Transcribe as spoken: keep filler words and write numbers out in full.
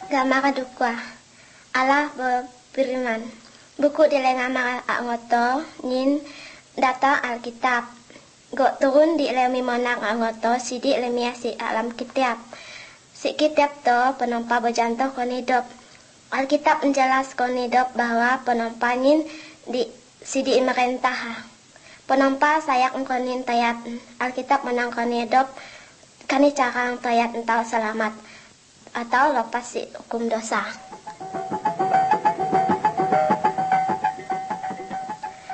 Gamara dukwa. Allah berfirman. Buku di lengamara angoto nin data Alkitab. Gok turun di lemi monang angoto sidik lemi asi alam kitab. Si kitab to penompa berjantoh konidop. Alkitab menjelas konidop bahwa penompanin di sidik merentah. Penompa sayak konin tayat. Alkitab menang konidop kani carang tayat entau selamat atau lepas si hukum dosa.